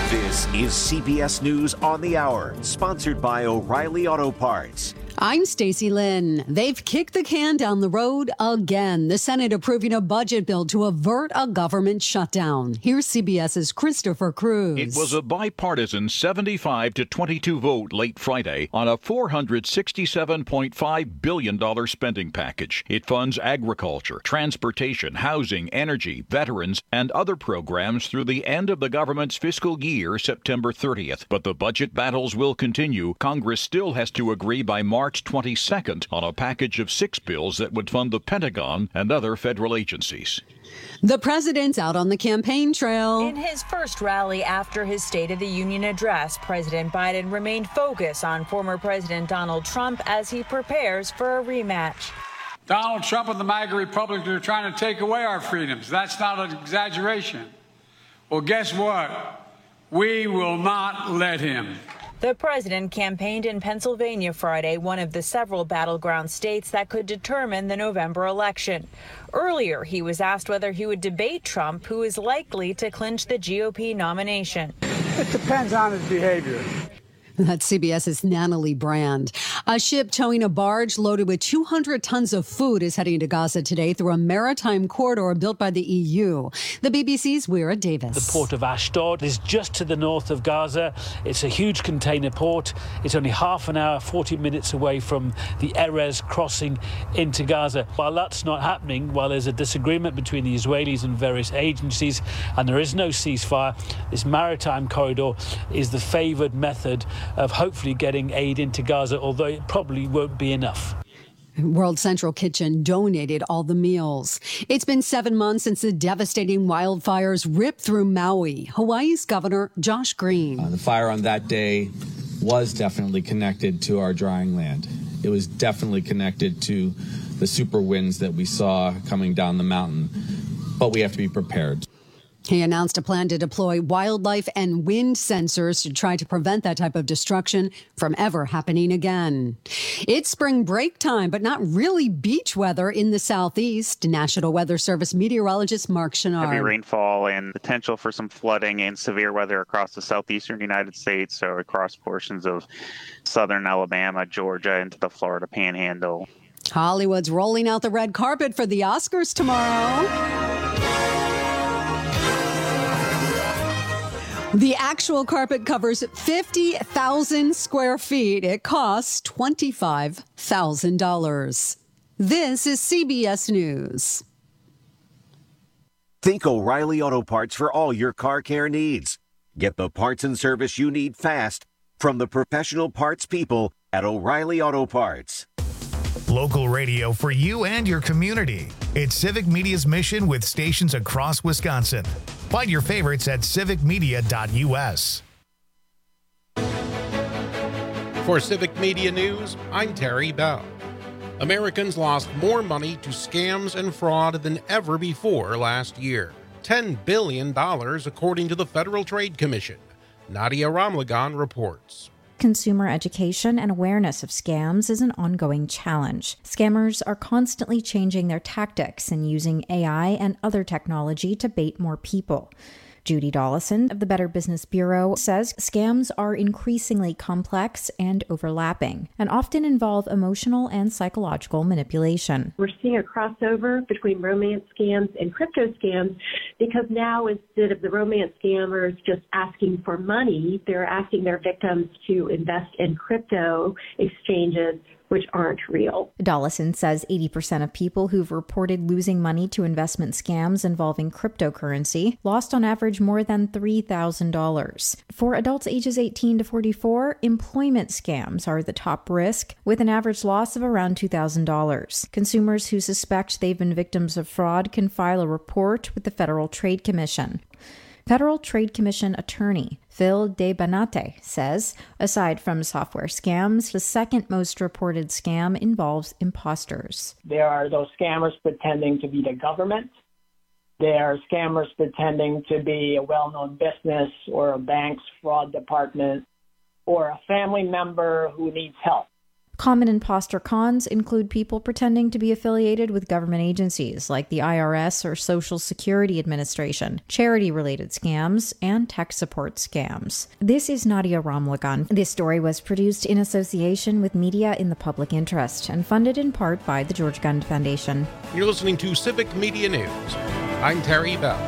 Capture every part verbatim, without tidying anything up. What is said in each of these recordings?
This is C B S News on the Hour, sponsored by O'Reilly Auto Parts. I'm Stacey Lynn. They've kicked the can down the road again. The Senate approving a budget bill to avert a government shutdown. Here's CBS's Christopher Cruz. It was a bipartisan seventy-five to twenty-two vote late Friday on a four hundred sixty-seven point five billion dollars spending package. It funds agriculture, transportation, housing, energy, veterans, and other programs through the end of the government's fiscal year, September thirtieth. But the budget battles will continue. Congress still has to agree by March twenty-second on a package of six bills that would fund the Pentagon and other federal agencies. The president's out on the campaign trail. In his first rally after his State of the Union address, President Biden remained focused on former President Donald Trump as he prepares for a rematch. Donald Trump and the MAGA Republicans are trying to take away our freedoms. That's not an exaggeration. Well, guess what? We will not let him. The president campaigned in Pennsylvania Friday, one of the several battleground states that could determine the November election. Earlier, he was asked whether he would debate Trump, who is likely to clinch the G O P nomination. It depends on his behavior. That's CBS's Natalie Brand. A ship towing a barge loaded with two hundred tons of food is heading to Gaza today through a maritime corridor built by the E U. The B B C's Weira Davis. The port of Ashdod is just to the north of Gaza. It's a huge container port. It's only half an hour, forty minutes away from the Erez crossing into Gaza. While that's not happening, while there's a disagreement between the Israelis and various agencies, and there is no ceasefire, this maritime corridor is the favored method of hopefully getting aid into Gaza, although it probably won't be enough. World Central Kitchen donated all the meals. It's been seven months since the devastating wildfires ripped through Maui. Hawaii's Governor Josh Green. Uh, the fire on that day was definitely connected to our drying land. It was definitely connected to the super winds that we saw coming down the mountain. But we have to be prepared. He announced a plan to deploy wildlife and wind sensors to try to prevent that type of destruction from ever happening again. It's spring break time, but not really beach weather in the southeast. National Weather Service meteorologist Mark Chenard. Heavy rainfall and potential for some flooding and severe weather across the southeastern United States, so across portions of southern Alabama, Georgia, into the Florida Panhandle. Hollywood's rolling out the red carpet for the Oscars tomorrow. The actual carpet covers fifty thousand square feet. It costs twenty-five thousand dollars. This is C B S News. Think O'Reilly Auto Parts for all your car care needs. Get the parts and service you need fast from the professional parts people at O'Reilly Auto Parts. Local radio for you and your community. It's Civic Media's mission with stations across Wisconsin. Find your favorites at civic media dot U S. For Civic Media News, I'm Terry Bell. Americans lost more money to scams and fraud than ever before last year. ten billion dollars, according to the Federal Trade Commission. Nadia Ramlagan reports. Consumer education and awareness of scams is an ongoing challenge. Scammers are constantly changing their tactics and using A I and other technology to bait more people. Judy Dollison of the Better Business Bureau says scams are increasingly complex and overlapping, and often involve emotional and psychological manipulation. We're seeing a crossover between romance scams and crypto scams because now instead of the romance scammers just asking for money, they're asking their victims to invest in crypto exchanges which aren't real. Dollison says eighty percent of people who've reported losing money to investment scams involving cryptocurrency lost on average more than three thousand dollars. For adults ages eighteen to forty-four, employment scams are the top risk, with an average loss of around two thousand dollars. Consumers who suspect they've been victims of fraud can file a report with the Federal Trade Commission. Federal Trade Commission attorney Phil DeBanate says, aside from software scams, the second most reported scam involves imposters. There are those scammers pretending to be the government. There are scammers pretending to be a well-known business or a bank's fraud department or a family member who needs help. Common imposter cons include people pretending to be affiliated with government agencies like the I R S or Social Security Administration, charity-related scams, and tech support scams. This is Nadia Ramlagan. This story was produced in association with Media in the Public Interest and funded in part by the George Gund Foundation. You're listening to Civic Media News. I'm Terry Bell.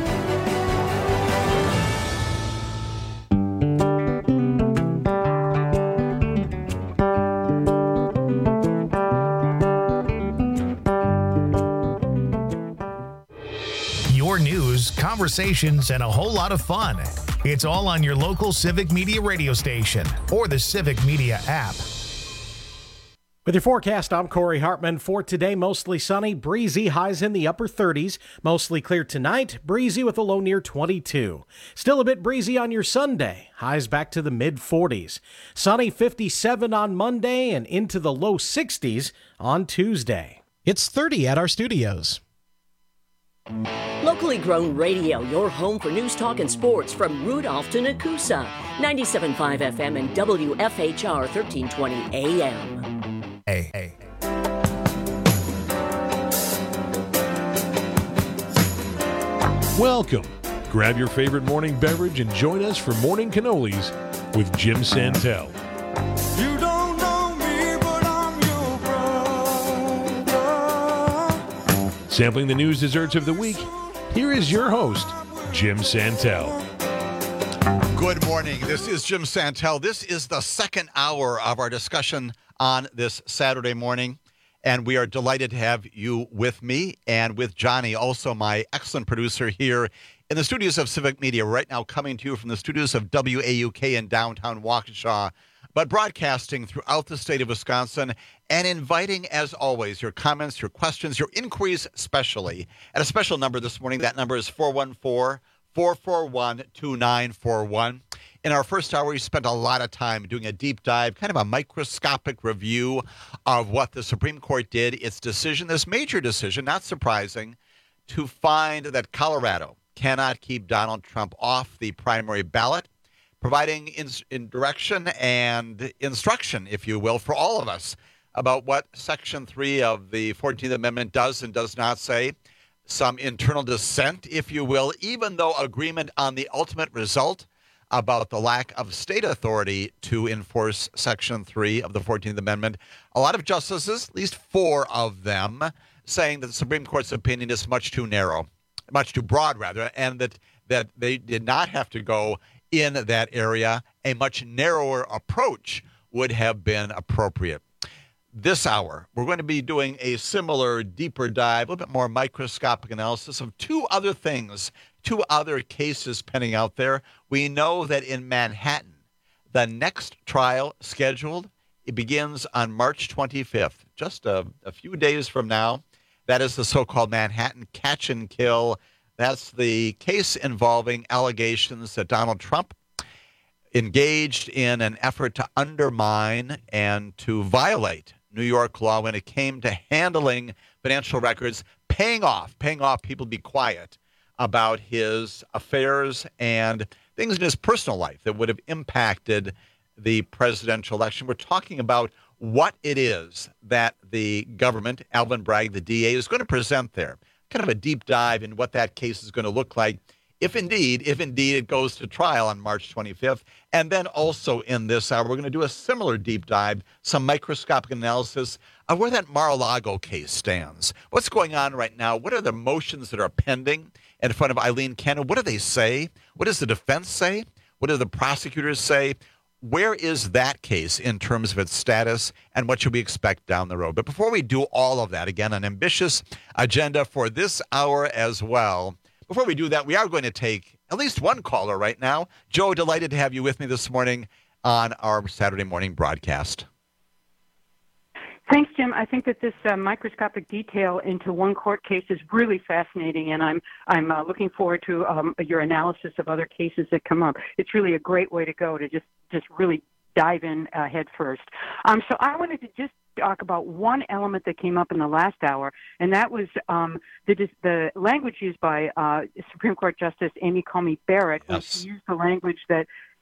Your news, conversations, and a whole lot of fun. It's all on your local Civic Media radio station or the Civic Media app. With your forecast, I'm Corey Hartman. For today, mostly sunny, breezy, highs in the upper thirties. Mostly clear tonight, breezy with a low near twenty-two. Still a bit breezy on your Sunday, highs back to the mid forties. Sunny, fifty-seven on Monday and into the low sixties on Tuesday. It's thirty at our studios. Locally grown radio, your home for news, talk, and sports from Rudolph to Nakusa. ninety-seven point five F M and W F H R thirteen twenty A M. Hey, hey. Welcome. Grab your favorite morning beverage and join us for Morning Cannolis with Jim Santel. You don't know me, but I'm your brother. Sampling the news desserts of the week, here is your host, Jim Santel. Good morning. This is Jim Santel. This is the second hour of our discussion on this Saturday morning, and we are delighted to have you with me and with Johnny, also my excellent producer here in the studios of Civic Media, right now coming to you from the studios of W A U K in downtown Waukesha, but broadcasting throughout the state of Wisconsin and inviting, as always, your comments, your questions, your inquiries, especially at a special number this morning. That number is four one four, four four one, two nine four one. In our first hour, we spent a lot of time doing a deep dive, kind of a microscopic review of what the Supreme Court did, its decision, this major decision, not surprising, to find that Colorado cannot keep Donald Trump off the primary ballot, providing in, in direction and instruction, if you will, for all of us about what Section three of the fourteenth Amendment does and does not say. Some internal dissent, if you will, even though agreement on the ultimate result about the lack of state authority to enforce Section three of the fourteenth Amendment. A lot of justices, at least four of them, saying that the Supreme Court's opinion is much too narrow, much too broad, rather, and that, that they did not have to go in that area. A much narrower approach would have been appropriate. This hour, we're going to be doing a similar, deeper dive, a little bit more microscopic analysis of two other things, two other cases pending out there. We know that in Manhattan, the next trial scheduled, it begins on March twenty-fifth, just a, a few days from now. That is the so-called Manhattan catch and kill. That's the case involving allegations that Donald Trump engaged in an effort to undermine and to violate New York law when it came to handling financial records, paying off, paying off people to be quiet about his affairs and things in his personal life that would have impacted the presidential election. We're talking about what it is that the government, Alvin Bragg, the D A, is going to present there. Kind of a deep dive in what that case is going to look like if indeed, if indeed it goes to trial on March twenty-fifth. And then also in this hour, we're going to do a similar deep dive, some microscopic analysis of where that Mar-a-Lago case stands. What's going on right now? What are the motions that are pending in front of Eileen Cannon? What do they say? What does the defense say? What do the prosecutors say? Where is that case in terms of its status, and what should we expect down the road? But before we do all of that, again, an ambitious agenda for this hour as well. Before we do that, we are going to take at least one caller right now. Joe, delighted to have you with me this morning on our Saturday morning broadcast. Thanks, Jim. I think that this uh, microscopic detail into one court case is really fascinating, and I'm I'm uh, looking forward to um, your analysis of other cases that come up. It's really a great way to go to just, just really dive in uh, head first. Um, so I wanted to just talk about one element that came up in the last hour, and that was um, the the language used by uh, Supreme Court Justice Amy Coney Barrett, when yes. she used the language that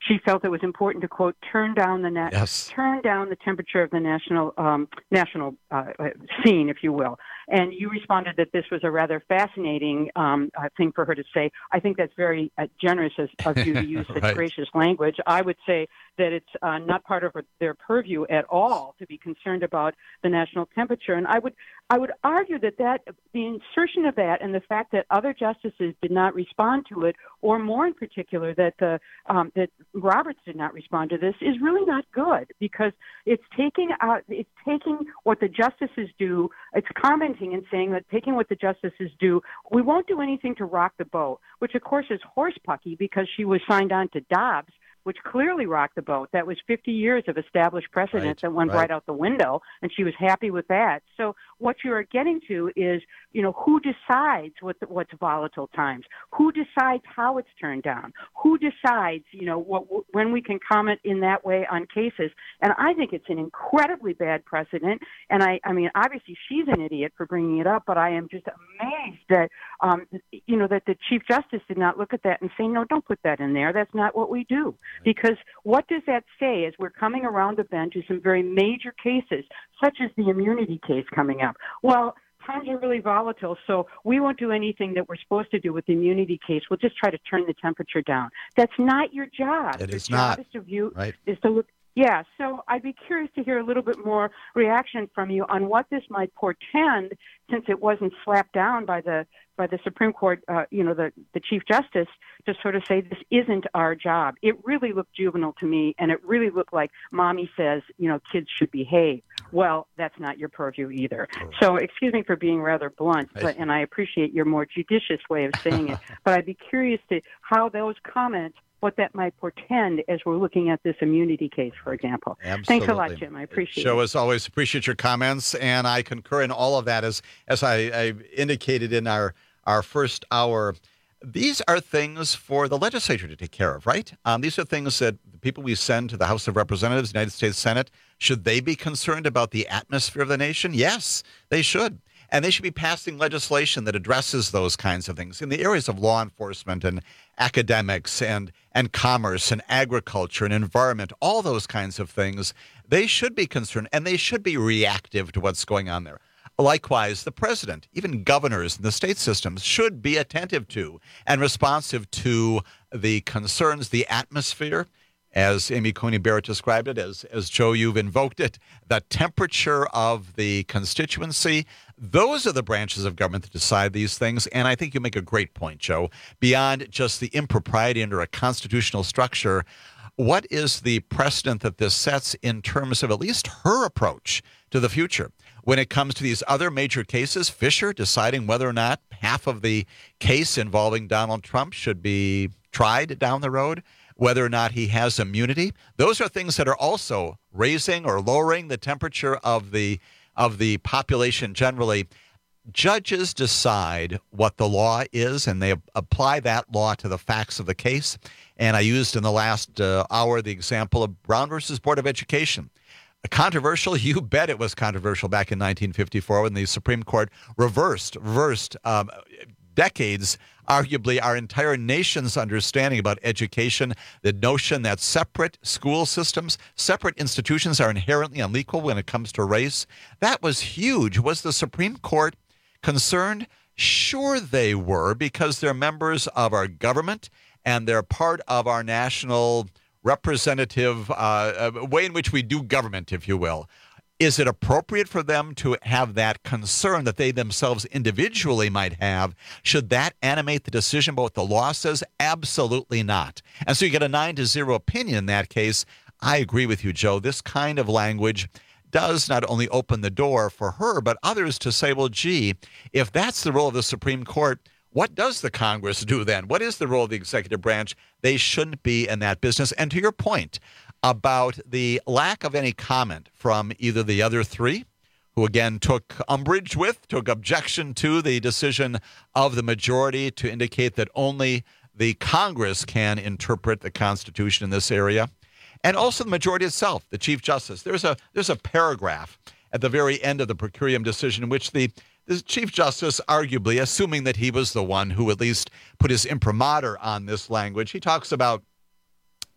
she felt it was important to, quote, turn down the na- yes. turn down the temperature of the national um, national uh, scene, if you will. And you responded that this was a rather fascinating um, uh, thing for her to say. I think that's very uh, generous as, of you to use such right. gracious language. I would say that it's uh, not part of their purview at all to be concerned about the national temperature. And I would I would argue that, that the insertion of that and the fact that other justices did not respond to it, or more in particular that the um, that Roberts did not respond to this, is really not good, because it's taking out it's taking what the justices do. It's commenting and saying that taking what the justices do, we won't do anything to rock the boat, which of course is horsepucky because she was signed on to Dobbs, which clearly rocked the boat. That was fifty years of established precedent right, that went right. right out the window, and she was happy with that. So what you're getting to is, you know, who decides what the, what's volatile times? Who decides how it's turned down? Who decides, you know, what, when we can comment in that way on cases? And I think it's an incredibly bad precedent. And I, I mean, obviously she's an idiot for bringing it up, but I am just amazed that, um, you know, that the Chief Justice did not look at that and say, no, don't put that in there. That's not what we do. Because what does that say as we're coming around the bend to some very major cases, such as the immunity case coming up? Well, times are really volatile, so we won't do anything that we're supposed to do with the immunity case. We'll just try to turn the temperature down. That's not your job. It is your not. Job is to view, right. is to look. Yeah, so I'd be curious to hear a little bit more reaction from you on what this might portend, since it wasn't slapped down by the by the Supreme Court, uh, you know, the, the Chief Justice, to sort of say this isn't our job. It really looked juvenile to me, and it really looked like mommy says, you know, kids should behave. Well, that's not your purview either. So excuse me for being rather blunt, but, and I appreciate your more judicious way of saying it, but I'd be curious to how those comments, what that might portend as we're looking at this immunity case, for example. Absolutely. Thanks a lot, Jim. I appreciate Show, it. as always, appreciate your comments, and I concur in all of that. As as I, I indicated in our, our first hour, these are things for the legislature to take care of, right? Um, these are things that the people we send to the House of Representatives, United States Senate, should they be concerned about the atmosphere of the nation? Yes, they should. And they should be passing legislation that addresses those kinds of things in the areas of law enforcement and academics and, and commerce and agriculture and environment, all those kinds of things. They should be concerned, and they should be reactive to what's going on there. Likewise, the president, even governors in the state systems, should be attentive to and responsive to the concerns, the atmosphere, as Amy Coney Barrett described it, as, as Joe, you've invoked it, the temperature of the constituency. Those are the branches of government that decide these things. And I think you make a great point, Joe. Beyond just the impropriety under a constitutional structure, what is the precedent that this sets in terms of at least her approach to the future? When it comes to these other major cases, Fisher deciding whether or not half of the case involving Donald Trump should be tried down the road, whether or not he has immunity. Those are things that are also raising or lowering the temperature of the of the population generally. Judges decide what the law is, and they apply that law to the facts of the case. And I used in the last uh, hour the example of Brown versus Board of Education. Controversial? You bet it was controversial back in nineteen fifty-four when the Supreme Court reversed, reversed um, decades, arguably our entire nation's understanding about education, the notion that separate school systems, separate institutions are inherently unequal when it comes to race. That was huge. Was the Supreme Court concerned? Sure they were, because they're members of our government and they're part of our national representative uh, way in which we do government, if you will. Is it appropriate for them to have that concern that they themselves individually might have? Should that animate the decision about what the law says? Absolutely not. And so you get a nine to zero opinion in that case. I agree with you, Joe. This kind of language does not only open the door for her, but others to say, well, gee, if that's the role of the Supreme Court, what does the Congress do then? What is the role of the executive branch? They shouldn't be in that business. And to your point about the lack of any comment from either the other three, who again took umbrage with, took objection to the decision of the majority to indicate that only the Congress can interpret the Constitution in this area, and also the majority itself, the Chief Justice. There's a there's a paragraph at the very end of the per curiam decision in which the The Chief Justice, arguably, assuming that he was the one who at least put his imprimatur on this language, he talks about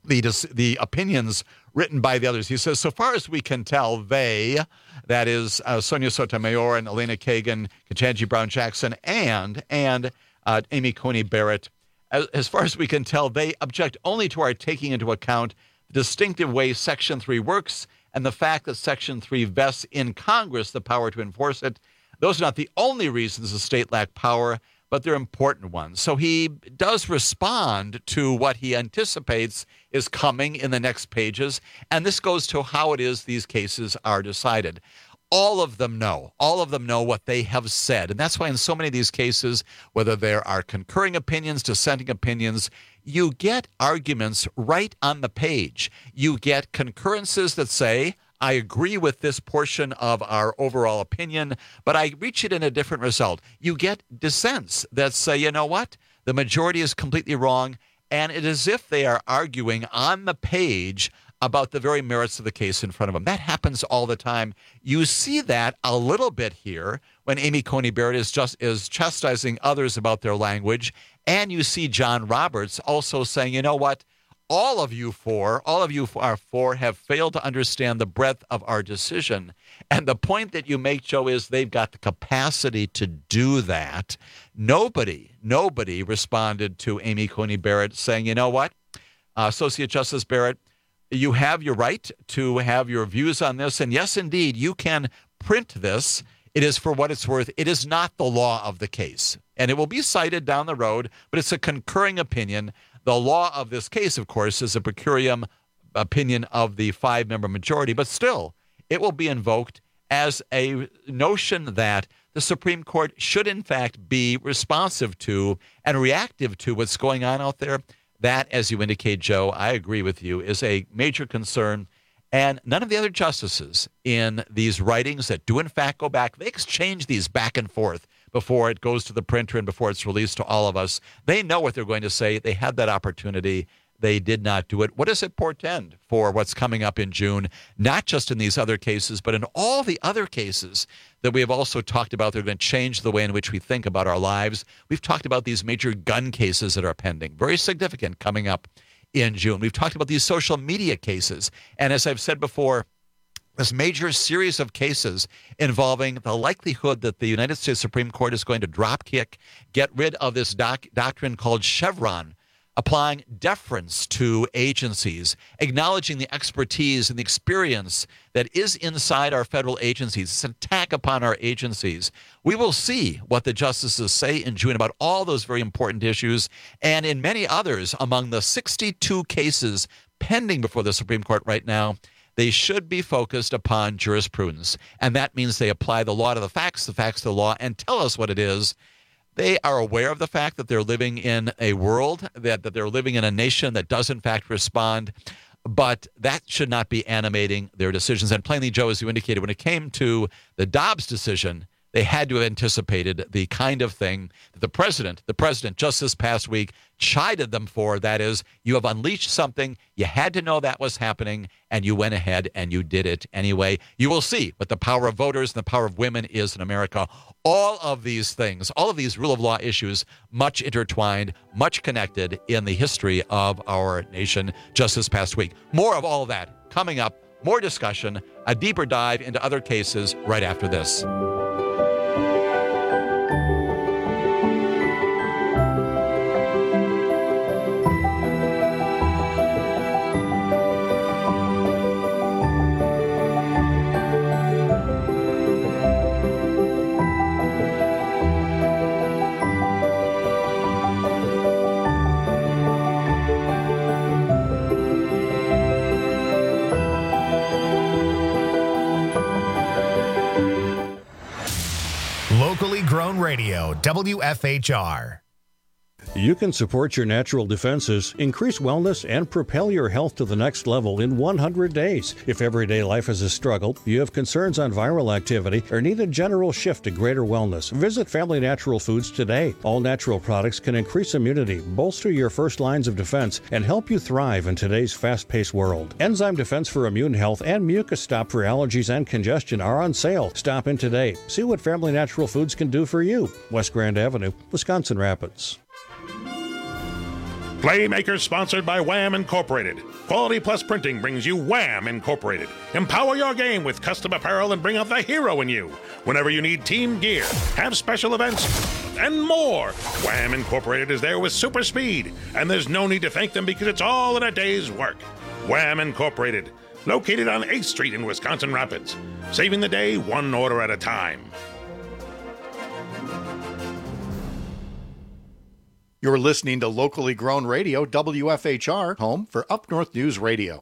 the the opinions written by the others. He says, so far as we can tell, they, that is uh, Sonia Sotomayor and Elena Kagan, Ketanji Brown Jackson, and and uh, Amy Coney Barrett, as, as far as we can tell, they object only to our taking into account the distinctive way Section three works and the fact that Section three vests in Congress the power to enforce it. Those are not the only reasons the state lack power, but they're important ones. So he does respond to what he anticipates is coming in the next pages, and this goes to how it is these cases are decided. All of them know. All of them know what they have said, and that's why in so many of these cases, whether there are concurring opinions, dissenting opinions, you get arguments right on the page. You get concurrences that say, I agree with this portion of our overall opinion, but I reach it in a different result. You get dissents that say, you know what? The majority is completely wrong, and it is as if they are arguing on the page about the very merits of the case in front of them. That happens all the time. You see that a little bit here when Amy Coney Barrett is just is chastising others about their language, and you see John Roberts also saying, you know what? All of you four, all of you are four have failed to understand the breadth of our decision. And the point that you make, Joe, is they've got the capacity to do that. Nobody, nobody responded to Amy Coney Barrett saying, you know what, uh, Associate Justice Barrett, you have your right to have your views on this. And yes, indeed, you can print this. It is for what it's worth. It is not the law of the case. And it will be cited down the road, but it's a concurring opinion. The law of this case, of course, is a per curiam opinion of the five-member majority, but still, it will be invoked as a notion that the Supreme Court should, in fact, be responsive to and reactive to what's going on out there. That, as you indicate, Joe, I agree with you, is a major concern. And none of the other justices in these writings that do, in fact, go back, they exchange these back and forth before it goes to the printer and before it's released to all of us. They know what they're going to say. They had that opportunity. They did not do it. What does it portend for what's coming up in June, not just in these other cases, but in all the other cases that we have also talked about that are going to change the way in which we think about our lives? We've talked about these major gun cases that are pending, very significant, coming up in June. We've talked about these social media cases. And as I've said before, this major series of cases involving the likelihood that the United States Supreme Court is going to drop kick, get rid of this doc- doctrine called Chevron, applying deference to agencies, acknowledging the expertise and the experience that is inside our federal agencies. It's an attack upon our agencies. We will see what the justices say in June about all those very important issues, and in many others among the sixty-two cases pending before the Supreme Court right now. They should be focused upon jurisprudence, and that means they apply the law to the facts, the facts to the law, and tell us what it is. They are aware of the fact that they're living in a world, that, that they're living in a nation that does, in fact, respond, but that should not be animating their decisions. And plainly, Joe, as you indicated, when it came to the Dobbs decision, they had to have anticipated the kind of thing that the president, the president just this past week, chided them for. That is, you have unleashed something. You had to know that was happening, and you went ahead and you did it anyway. You will see what the power of voters and the power of women is in America. All of these things, all of these rule of law issues, much intertwined, much connected in the history of our nation just this past week. More of all of that coming up, more discussion, a deeper dive into other cases right after this. Locally grown radio, W F H R. You can support your natural defenses, increase wellness, and propel your health to the next level in one hundred days. If everyday life is a struggle, you have concerns on viral activity, or need a general shift to greater wellness, visit Family Natural Foods today. All natural products can increase immunity, bolster your first lines of defense, and help you thrive in today's fast-paced world. Enzyme Defense for immune health and Mucus Stop for allergies and congestion are on sale. Stop in today. See what Family Natural Foods can do for you. West Grand Avenue, Wisconsin Rapids. Playmakers sponsored by Wham Incorporated. Quality Plus Printing brings you Wham Incorporated. Empower your game with custom apparel and bring out the hero in you. Whenever you need team gear, have special events, and more, Wham Incorporated is there with super speed. And there's no need to thank them because it's all in a day's work. Wham Incorporated, located on eighth Street in Wisconsin Rapids. Saving the day one order at a time. You're listening to locally grown radio, W F H R, home for Up North News Radio.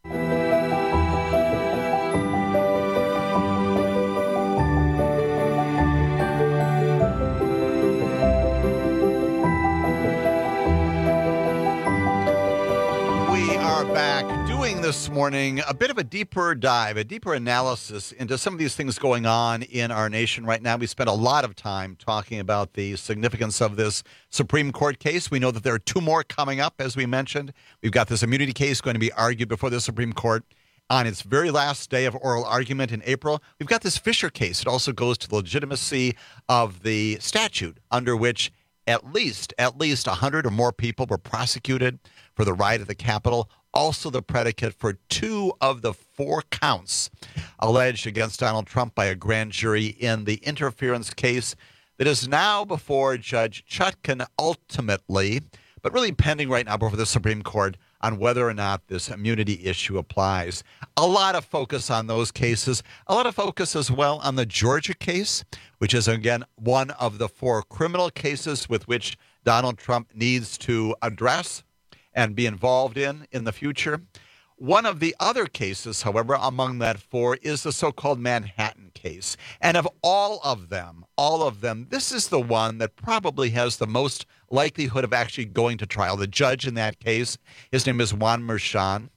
We are back doing this morning a bit of a deeper dive, a deeper analysis into some of these things going on in our nation right now. We spent a lot of time talking about the significance of this Supreme Court case. We know that there are two more coming up, as we mentioned. We've got this immunity case going to be argued before the Supreme Court on its very last day of oral argument in April. We've got this Fisher case. It also goes to the legitimacy of the statute under which at least, at least one hundred or more people were prosecuted for the riot at the Capitol. Also the predicate for two of the four counts alleged against Donald Trump by a grand jury in the interference case that is now before Judge Chutkan ultimately, but really pending right now before the Supreme Court on whether or not this immunity issue applies. A lot of focus on those cases. A lot of focus as well on the Georgia case, which is, again, one of the four criminal cases with which Donald Trump needs to address and be involved in in the future. One of the other cases, however, among that four is the so-called Manhattan case. And of all of them, all of them, this is the one that probably has the most likelihood of actually going to trial. The judge in that case, his name is Juan Merchan.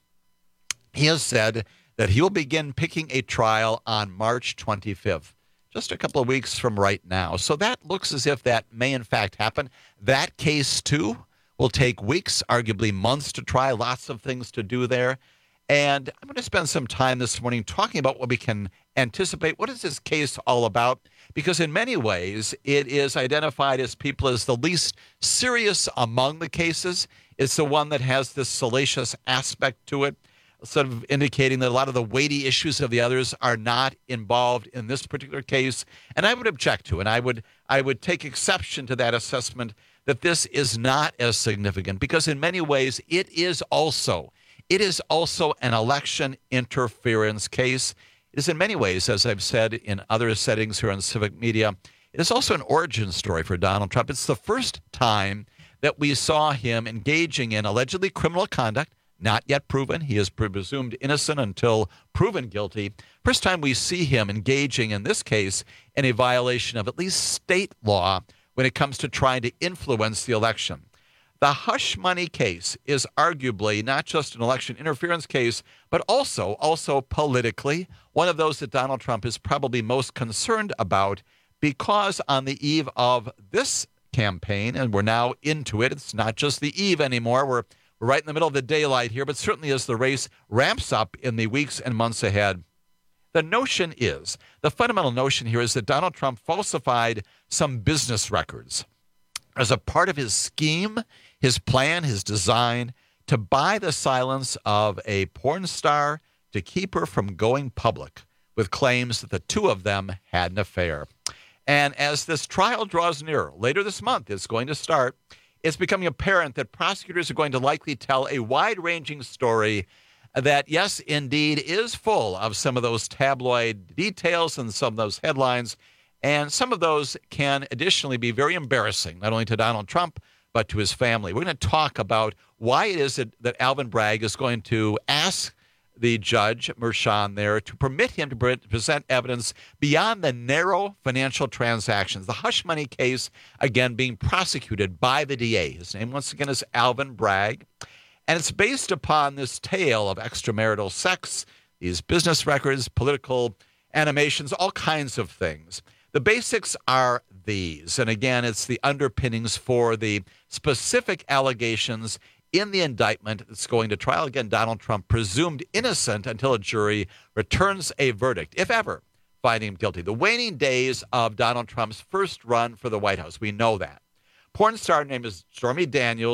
He has said that he will begin picking a trial on March twenty-fifth, just a couple of weeks from right now. So that looks as if that may in fact happen. That case, too, will take weeks, arguably months to try, lots of things to do there. And I'm going to spend some time this morning talking about what we can anticipate. What is this case all about? Because in many ways, it is identified as people as the least serious among the cases. It's the one that has this salacious aspect to it, sort of indicating that a lot of the weighty issues of the others are not involved in this particular case. And I would object to, and I would I would take exception to that assessment that this is not as significant, because in many ways it is also it is also an election interference case. It is in many ways, as I've said in other settings here on Civic Media, it is also an origin story for Donald Trump. It's the first time that we saw him engaging in allegedly criminal conduct, not yet proven. He is presumed innocent until proven guilty. First time we see him engaging in this case in a violation of at least state law when it comes to trying to influence the election. The hush money case is arguably not just an election interference case, but also, also politically, one of those that Donald Trump is probably most concerned about, because on the eve of this campaign, and we're now into it, it's not just the eve anymore, we're, we're right in the middle of the daylight here, but certainly as the race ramps up in the weeks and months ahead, the notion is, the fundamental notion here is that Donald Trump falsified some business records as a part of his scheme, his plan, his design to buy the silence of a porn star to keep her from going public with claims that the two of them had an affair. And as this trial draws nearer, later this month it's going to start, it's becoming apparent that prosecutors are going to likely tell a wide-ranging story that, yes, indeed, is full of some of those tabloid details and some of those headlines. And some of those can additionally be very embarrassing, not only to Donald Trump, but to his family. We're going to talk about why it is that, that Alvin Bragg is going to ask the judge, Merchan, there to permit him to pre- present evidence beyond the narrow financial transactions. The hush money case, again, being prosecuted by the D A. His name, once again, is Alvin Bragg. And it's based upon this tale of extramarital sex, these business records, political animations, all kinds of things. The basics are these. And again, it's the underpinnings for the specific allegations in the indictment that's going to trial. Again, Donald Trump presumed innocent until a jury returns a verdict, if ever, finding him guilty. The waning days of Donald Trump's first run for the White House, we know that. Porn star name is Stormy Daniels,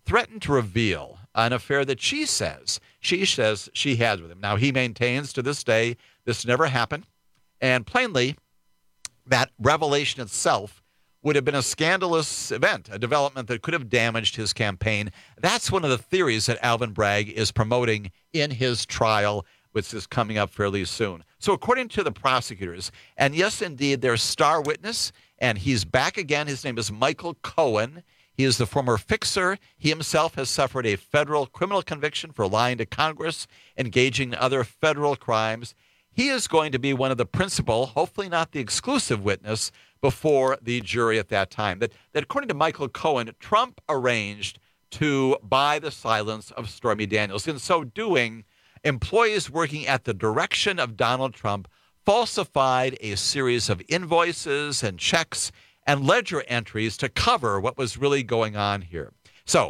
threatened to reveal an affair that she says, she says she has with him. Now, he maintains to this day this never happened. And plainly, that revelation itself would have been a scandalous event, a development that could have damaged his campaign. That's one of the theories that Alvin Bragg is promoting in his trial, which is coming up fairly soon. So according to the prosecutors, and yes, indeed, their star witness, and he's back again. His name is Michael Cohen. He is the former fixer. He himself has suffered a federal criminal conviction for lying to Congress, engaging in other federal crimes. He is going to be one of the principal, hopefully not the exclusive witness, before the jury at that time. That, that according to Michael Cohen, Trump arranged to buy the silence of Stormy Daniels. In so doing, employees working at the direction of Donald Trump falsified a series of invoices and checks and ledger entries to cover what was really going on here. So,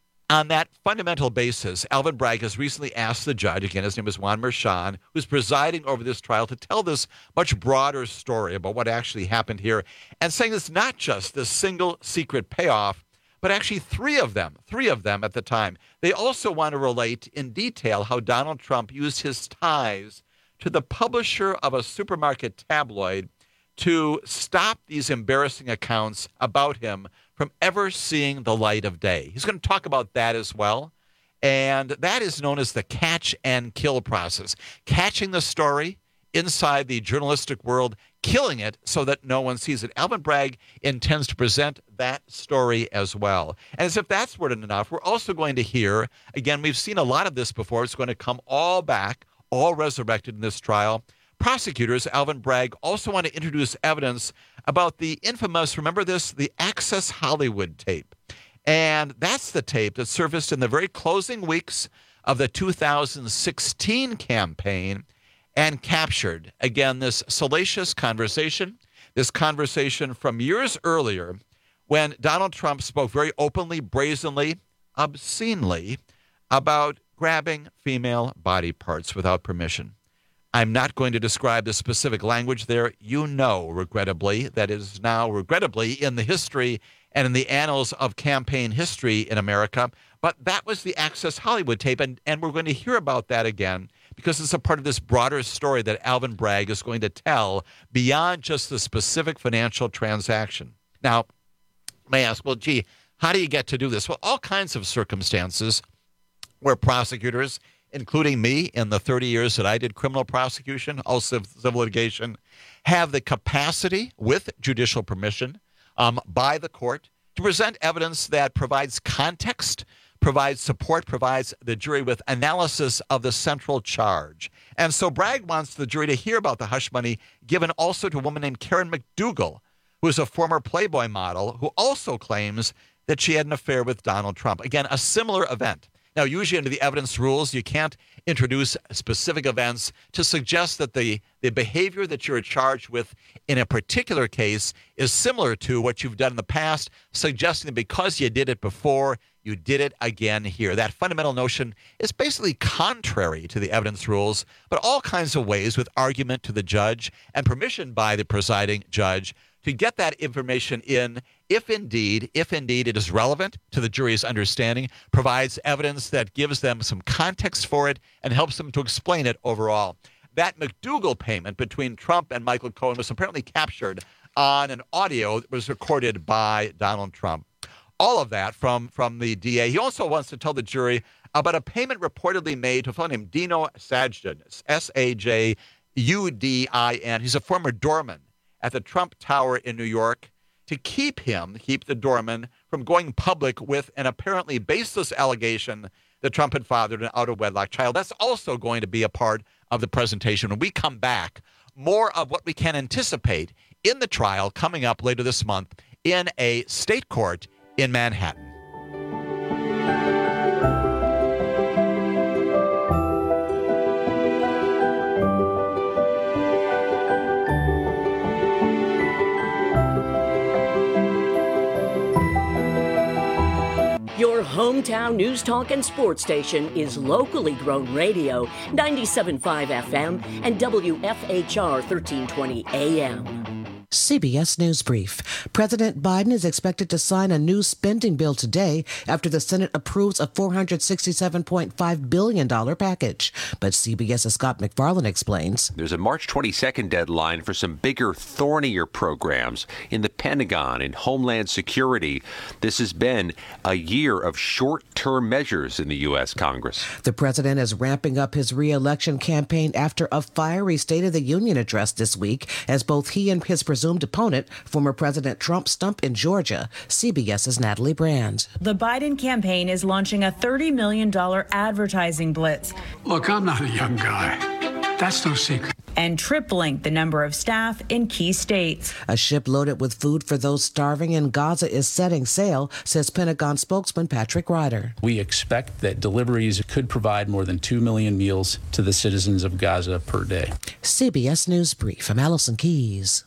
on that fundamental basis, Alvin Bragg has recently asked the judge, again, his name is Juan Merchan, who's presiding over this trial, to tell this much broader story about what actually happened here, and saying it's not just this single secret payoff, but actually three of them, three of them at the time. They also want to relate in detail how Donald Trump used his ties to the publisher of a supermarket tabloid to stop these embarrassing accounts about him from ever seeing the light of day. He's going to talk about that as well. And that is known as the catch and kill process. Catching the story inside the journalistic world, killing it so that no one sees it. Alvin Bragg intends to present that story as well. And as if that's weren't enough, we're also going to hear, again, we've seen a lot of this before. It's going to come all back, all resurrected in this trial. Prosecutors, Alvin Bragg, also want to introduce evidence about the infamous, remember this, the Access Hollywood tape. And that's the tape that surfaced in the very closing weeks of the two thousand sixteen campaign and captured, again, this salacious conversation, this conversation from years earlier when Donald Trump spoke very openly, brazenly, obscenely about grabbing female body parts without permission. I'm not going to describe the specific language there. You know, regrettably, that is now regrettably in the history and in the annals of campaign history in America. But that was the Access Hollywood tape, and, and we're going to hear about that again because it's a part of this broader story that Alvin Bragg is going to tell beyond just the specific financial transaction. Now, you may ask, well, gee, how do you get to do this? Well, all kinds of circumstances where prosecutors, including me in the thirty years that I did criminal prosecution, also civil litigation, have the capacity with judicial permission um, by the court to present evidence that provides context, provides support, provides the jury with analysis of the central charge. And so Bragg wants the jury to hear about the hush money given also to a woman named Karen McDougal, who is a former Playboy model who also claims that she had an affair with Donald Trump. Again, a similar event. Now, usually under the evidence rules, you can't introduce specific events to suggest that the, the behavior that you're charged with in a particular case is similar to what you've done in the past, suggesting that because you did it before, you did it again here. That fundamental notion is basically contrary to the evidence rules, but all kinds of ways with argument to the judge and permission by the presiding judge to get that information in, if indeed, if indeed it is relevant to the jury's understanding, provides evidence that gives them some context for it and helps them to explain it overall. That McDougal payment between Trump and Michael Cohen was apparently captured on an audio that was recorded by Donald Trump. All of that from, from the D A. He also wants to tell the jury about a payment reportedly made to a fellow named Dino Sajdan, S A J U D I N. He's a former doorman at the Trump Tower in New York to keep him, keep the doorman, from going public with an apparently baseless allegation that Trump had fathered an out-of-wedlock child. That's also going to be a part of the presentation. When we come back, more of what we can anticipate in the trial coming up later this month in a state court in Manhattan. Your hometown news, talk, and sports station is locally grown radio, ninety-seven point five F M and W F H R thirteen twenty A M. C B S News Brief. President Biden is expected to sign a new spending bill today after the Senate approves a four hundred sixty-seven point five billion dollars package. But CBS's Scott McFarlane explains. There's a March twenty-second deadline for some bigger, thornier programs in the Pentagon and Homeland Security. This has been a year of short-term measures in the U S. Congress. The president is ramping up his re-election campaign after a fiery State of the Union address this week as both he and his presumed opponent, former President Trump, stump in Georgia. CBS's Natalie Brand. The Biden campaign is launching a thirty million dollars advertising blitz. Look, I'm not a young guy. That's no secret. And tripling the number of staff in key states. A ship loaded with food for those starving in Gaza is setting sail, says Pentagon spokesman Patrick Ryder. We expect that deliveries could provide more than two million meals to the citizens of Gaza per day. C B S News Brief. I'm Allison Keys.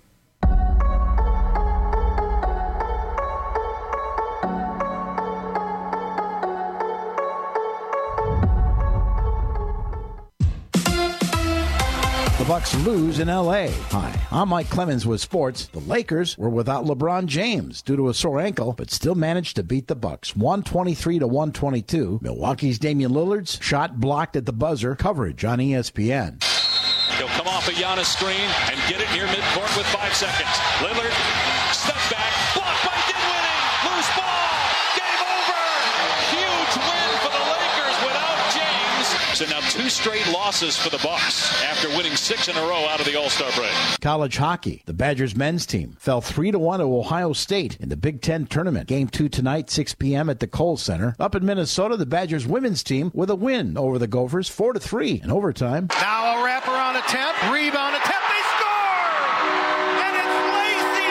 The Bucks lose in L A. Hi, I'm Mike Clemens with sports. The Lakers were without LeBron James due to a sore ankle, but still managed to beat the Bucks one twenty-three to one twenty-two. Milwaukee's Damian Lillard's shot blocked at the buzzer. Coverage on E S P N. He'll come off a Giannis screen and get it near midcourt with five seconds. Lillard, step back, blocked by Dinwiddie, loose ball, game over. Huge win for the Lakers without James. So now two straight losses for the Bucks after winning six in a row out of the All-Star break. College hockey. The Badgers men's team fell three to one to Ohio State in the Big Ten tournament. Game two tonight, six p.m. at the Kohl Center. Up in Minnesota, the Badgers women's team with a win over the Gophers, four to three in overtime. Now a wraparound attempt, rebound attempt, they score! And it's Lacey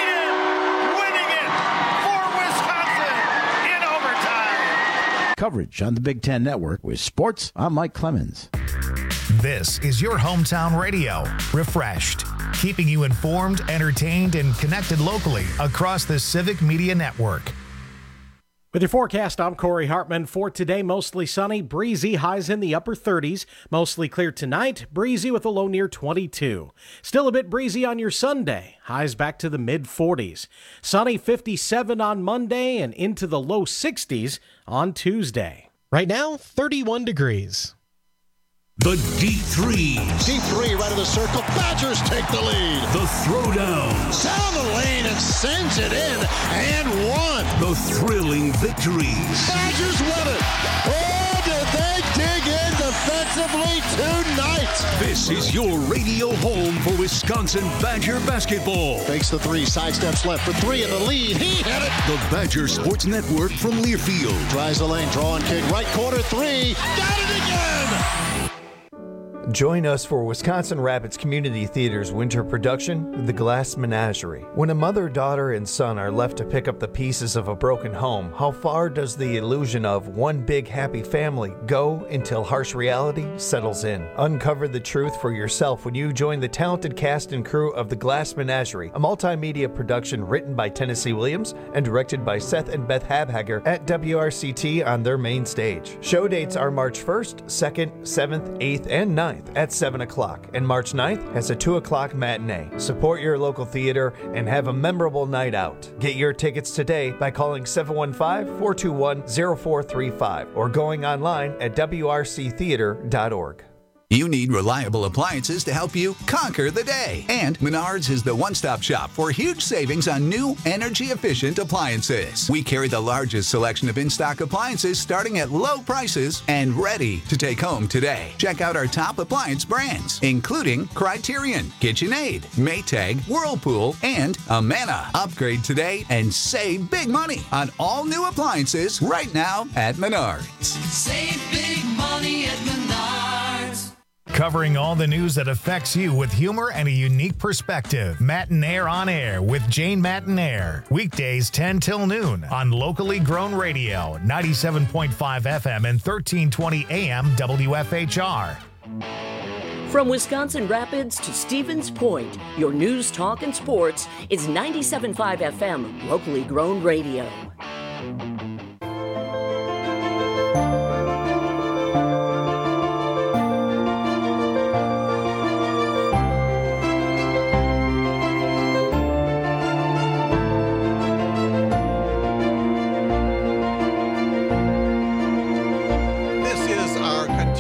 Eden winning it for Wisconsin in overtime. Coverage on the Big Ten Network. With sports, I'm Mike Clemens. This is your hometown radio, refreshed, keeping you informed, entertained, and connected locally across the Civic Media Network. With your forecast, I'm Corey Hartman. For today, mostly sunny, breezy, highs in the upper thirties. Mostly clear tonight, breezy with a low near twenty-two. Still a bit breezy on your Sunday, highs back to the mid forties. Sunny fifty-seven on Monday and into the low sixties on Tuesday. Right now, thirty-one degrees. The deep threes. Deep three right of the circle. Badgers take the lead. The throwdowns. Down the lane and sends it in and one. The thrilling victories. Badgers win it. Oh, did they dig in defensively tonight? This is your radio home for Wisconsin Badger basketball. Fakes the three, sidesteps left for three in the lead. He hit it. The Badger Sports Network from Learfield. Tries the lane, draw and kick, right corner three. Got it again. Join us for Wisconsin Rapids Community Theater's winter production, The Glass Menagerie. When a mother, daughter, and son are left to pick up the pieces of a broken home, how far does the illusion of one big happy family go until harsh reality settles in? Uncover the truth for yourself when you join the talented cast and crew of The Glass Menagerie, a multimedia production written by Tennessee Williams and directed by Seth and Beth Habhager at W R C T on their main stage. Show dates are March first, second, seventh, eighth, and ninth. At seven o'clock, and March ninth has a two o'clock matinee. Support your local theater and have a memorable night out. Get your tickets today by calling seven one five, four two one, zero four three five or going online at W R C theater dot org. You need reliable appliances to help you conquer the day. And Menards is the one-stop shop for huge savings on new, energy-efficient appliances. We carry the largest selection of in-stock appliances starting at low prices and ready to take home today. Check out our top appliance brands, including Criterion, KitchenAid, Maytag, Whirlpool, and Amana. Upgrade today and save big money on all new appliances right now at Menards. Save big money at Menards. Covering all the news that affects you with humor and a unique perspective. Matinaire on Air with Jane Matinaire. Weekdays ten till noon on locally grown radio, ninety-seven point five F M and thirteen twenty A M W F H R. From Wisconsin Rapids to Stevens Point, your news, talk, and sports is ninety-seven point five F M, locally grown radio.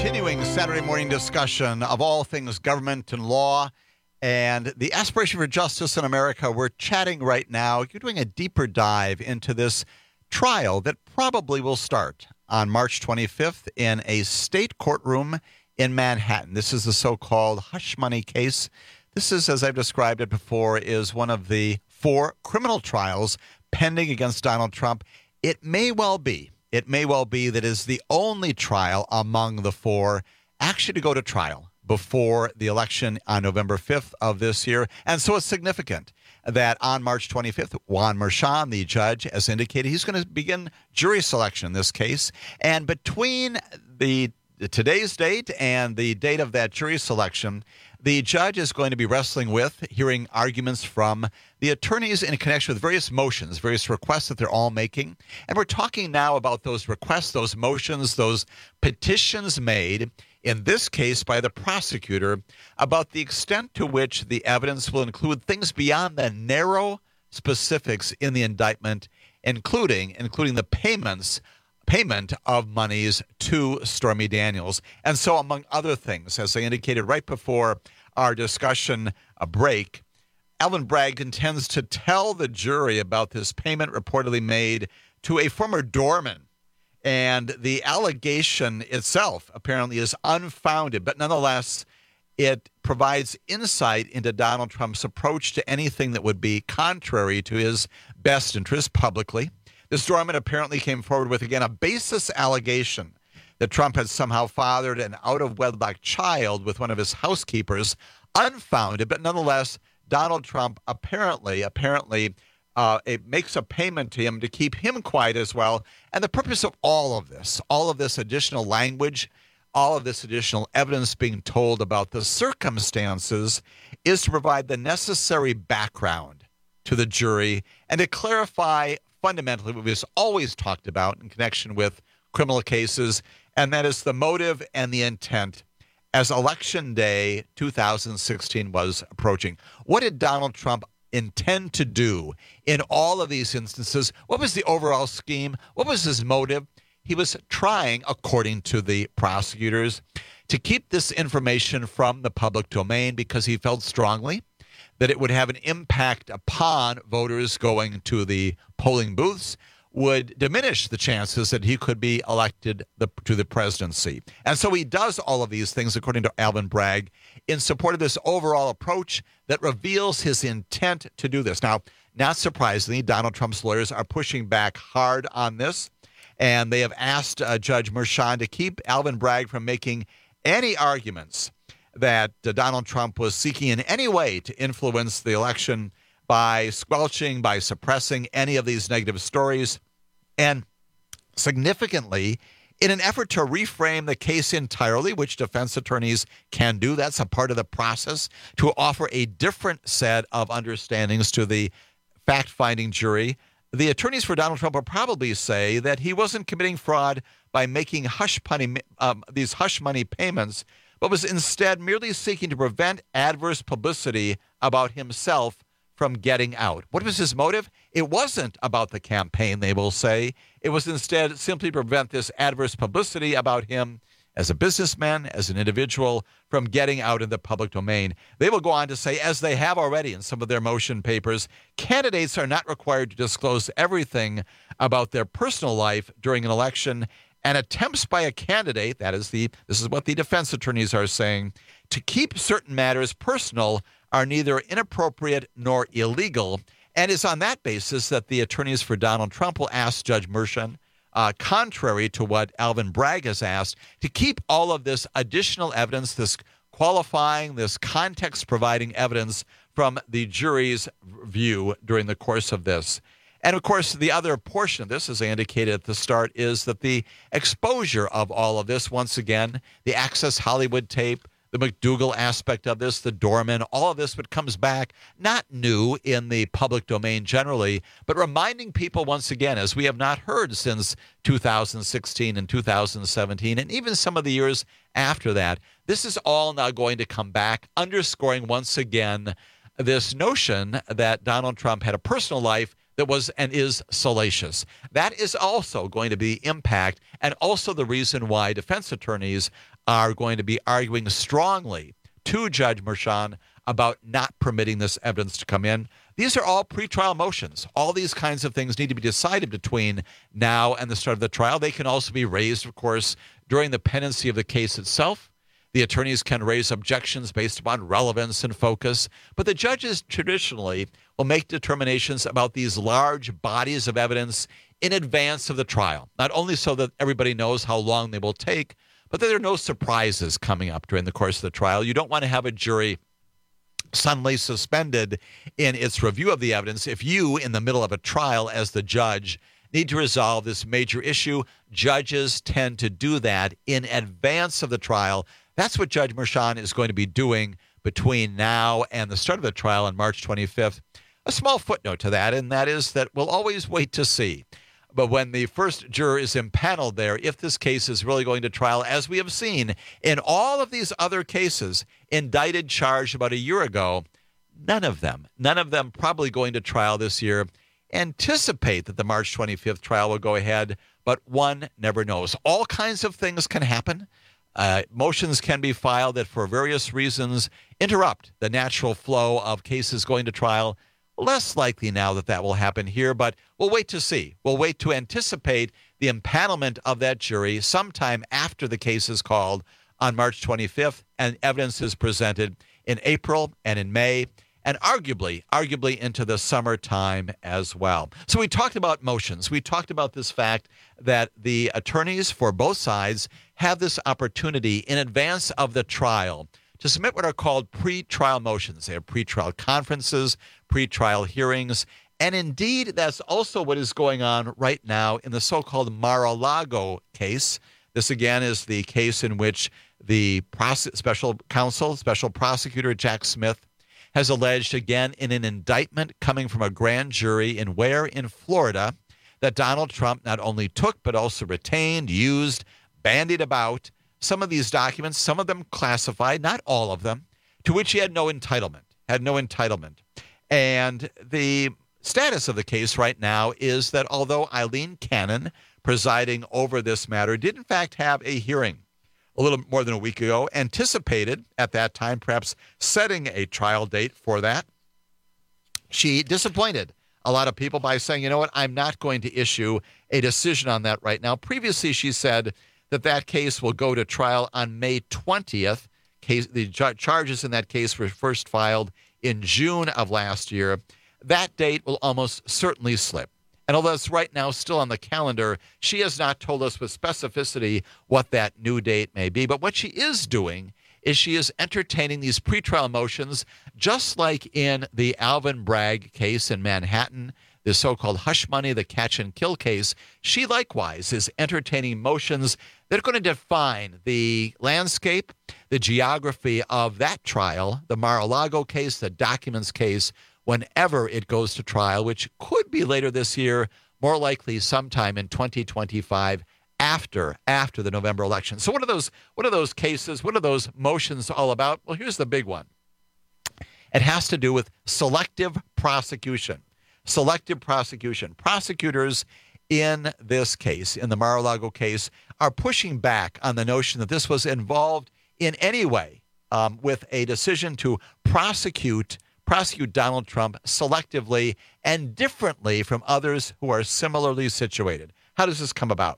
continuing Saturday morning discussion of all things government and law and the aspiration for justice in America. We're chatting right now. You're doing a deeper dive into this trial that probably will start on March twenty-fifth in a state courtroom in Manhattan. This is the so-called hush money case. This is, as I've described it before, is one of the four criminal trials pending against Donald Trump. It may well be, it may well be that is the only trial among the four actually to go to trial before the election on November fifth of this year. And so it's significant that on March twenty-fifth, Juan Merchan, the judge, has indicated he's going to begin jury selection in this case. And between the today's date and the date of that jury selection, the judge is going to be wrestling with hearing arguments from the attorneys in connection with various motions, various requests that they're all making. And we're talking now about those requests, those motions, those petitions made, in this case by the prosecutor, about the extent to which the evidence will include things beyond the narrow specifics in the indictment, including including the payments payment of monies to Stormy Daniels. And so, among other things, as I indicated right before our discussion a break, Alvin Bragg intends to tell the jury about this payment reportedly made to a former doorman. And the allegation itself apparently is unfounded, but nonetheless, it provides insight into Donald Trump's approach to anything that would be contrary to his best interest publicly. This doorman apparently came forward with, again, a baseless allegation that Trump had somehow fathered an out-of-wedlock child with one of his housekeepers. Unfounded, but nonetheless, Donald Trump apparently, apparently uh, it makes a payment to him to keep him quiet as well. And the purpose of all of this, all of this additional language, all of this additional evidence being told about the circumstances is to provide the necessary background to the jury and to clarify fundamentally what we've always talked about in connection with criminal cases, and that is the motive and the intent as Election Day two thousand sixteen was approaching. What did Donald Trump intend to do in all of these instances? What was the overall scheme? What was his motive? He was trying, according to the prosecutors, to keep this information from the public domain because he felt strongly that it would have an impact upon voters going to the polling booths, would diminish the chances that he could be elected the, to the presidency. And so he does all of these things, according to Alvin Bragg, in support of this overall approach that reveals his intent to do this. Now, not surprisingly, Donald Trump's lawyers are pushing back hard on this, and they have asked uh, Judge Merchan to keep Alvin Bragg from making any arguments that uh, Donald Trump was seeking in any way to influence the election by squelching, by suppressing any of these negative stories. And significantly, in an effort to reframe the case entirely, which defense attorneys can do, that's a part of the process, to offer a different set of understandings to the fact-finding jury, the attorneys for Donald Trump will probably say that he wasn't committing fraud by making hush money, um, these hush money payments, but was instead merely seeking to prevent adverse publicity about himself from getting out. What was his motive? It wasn't about the campaign, they will say. It was instead simply to prevent this adverse publicity about him as a businessman, as an individual, from getting out in the public domain. They will go on to say, as they have already in some of their motion papers, candidates are not required to disclose everything about their personal life during an election, and attempts by a candidate, that is the, this is what the defense attorneys are saying, to keep certain matters personal are neither inappropriate nor illegal. And it's on that basis that the attorneys for Donald Trump will ask Judge Merchan, uh, contrary to what Alvin Bragg has asked, to keep all of this additional evidence, this qualifying, this context-providing evidence from the jury's view during the course of this. And, of course, the other portion of this, as I indicated at the start, is that the exposure of all of this, once again, the Access Hollywood tape, the McDougal aspect of this, the doorman, all of this, what comes back, not new in the public domain generally, but reminding people once again, as we have not heard since two thousand sixteen and two thousand seventeen, and even some of the years after that, this is all now going to come back, underscoring once again this notion that Donald Trump had a personal life that was and is salacious. That is also going to be impact, and also the reason why defense attorneys are going to be arguing strongly to Judge Merchan about not permitting this evidence to come in. These are all pretrial motions. All these kinds of things need to be decided between now and the start of the trial. They can also be raised, of course, during the pendency of the case itself. The attorneys can raise objections based upon relevance and focus, but the judges traditionally will make determinations about these large bodies of evidence in advance of the trial, not only so that everybody knows how long they will take, but that there are no surprises coming up during the course of the trial. You don't want to have a jury suddenly suspended in its review of the evidence if you, in the middle of a trial as the judge, need to resolve this major issue. Judges tend to do that in advance of the trial. That's what Judge Merchan is going to be doing between now and the start of the trial on March twenty-fifth. A small footnote to that, and that is that we'll always wait to see. But when the first juror is impaneled there, if this case is really going to trial, as we have seen in all of these other cases indicted, charged about a year ago, none of them, none of them probably going to trial this year, anticipate that the March twenty-fifth trial will go ahead, but one never knows. All kinds of things can happen. Uh, motions can be filed that for various reasons interrupt the natural flow of cases going to trial. Less likely now that that will happen here, but we'll wait to see. We'll wait to anticipate the impanelment of that jury sometime after the case is called on March twenty-fifth, and evidence is presented in April and in May, and arguably, arguably into the summertime as well. So we talked about motions. We talked about this fact that the attorneys for both sides have this opportunity in advance of the trial to submit what are called pre-trial motions. They have pre-trial conferences, pre-trial hearings, and indeed that's also what is going on right now in the so-called Mar-a-Lago case. This again is the case in which the prose- special counsel, special prosecutor Jack Smith, has alleged again in an indictment coming from a grand jury in Ware in Florida that Donald Trump not only took but also retained, used, bandied about some of these documents, some of them classified, not all of them, to which he had no entitlement, had no entitlement. And the status of the case right now is that although Eileen Cannon, presiding over this matter, did in fact have a hearing a little more than a week ago, anticipated at that time perhaps setting a trial date for that, she disappointed a lot of people by saying, you know what, I'm not going to issue a decision on that right now. Previously, she said that that case will go to trial on May twentieth. Case, the charges in that case were first filed in June of last year. That date will almost certainly slip. And although it's right now still on the calendar, she has not told us with specificity what that new date may be. But what she is doing is she is entertaining these pretrial motions, just like in the Alvin Bragg case in Manhattan, the so-called hush money, the catch and kill case. She likewise is entertaining motions that are going to define the landscape, the geography of that trial, the Mar-a-Lago case, the documents case, whenever it goes to trial, which could be later this year, more likely sometime in twenty twenty-five after after the November election. So what are those what are those cases? What are those motions all about? Well, here's the big one. It has to do with selective prosecution. Selective prosecution. Prosecutors in this case, in the Mar-a-Lago case, are pushing back on the notion that this was involved in any way um, with a decision to prosecute prosecute Donald Trump selectively and differently from others who are similarly situated. How does this come about?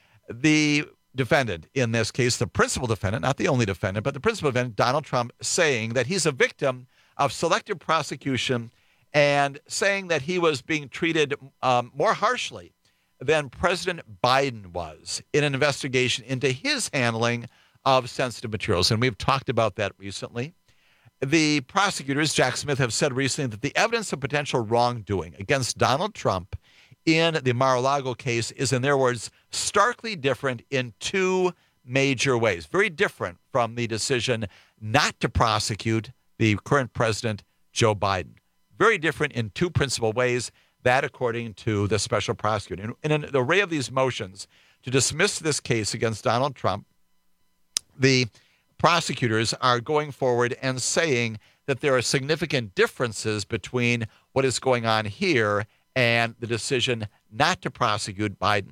The defendant in this case, the principal defendant, not the only defendant, but the principal defendant, Donald Trump, saying that he's a victim of selective prosecution and saying that he was being treated um, more harshly than President Biden was in an investigation into his handling of sensitive materials. And we've talked about that recently. The prosecutors, Jack Smith, have said recently that the evidence of potential wrongdoing against Donald Trump in the Mar-a-Lago case is, in their words, starkly different in two major ways. Very different from the decision not to prosecute the current president, Joe Biden. Very different in two principal ways, that according to the special prosecutor. In, in an array of these motions to dismiss this case against Donald Trump, the prosecutors are going forward and saying that there are significant differences between what is going on here and the decision not to prosecute Biden.